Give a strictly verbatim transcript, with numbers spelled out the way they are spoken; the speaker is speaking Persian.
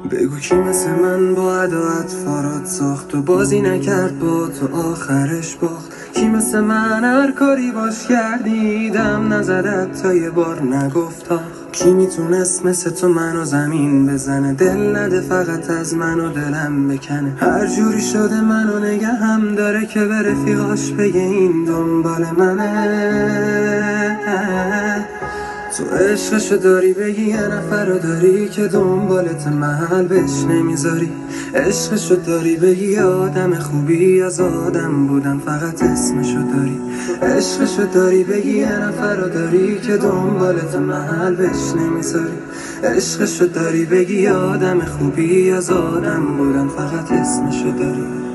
بگو کی مثل من با عداعت فاراد ساخت و بازی نکرد با تو آخرش باخت. کی مثل من هر کاری باش کردیدم نزدت تا یه بار نگفت آخ. کی میتونست مثل تو منو زمین بزنه، دل نده فقط از منو دلم بکنه. هر جوری شده منو نگه هم داره که به رفیقاش بگه این دنبال منه. تو عشقشو داری بگی یه نفر رو داری که دنبالت محل بهش نمیذاری. عشقشو داری بگی یه آدم خوبی از آدم بودن فقط اسمشو داری. عشقشو داری بگی یه نفر رو داری که دنبالت محل بهش نمیذاری. عشقشو داری بگی یه آدم خوبی از آدم بودن فقط اسمشو داری.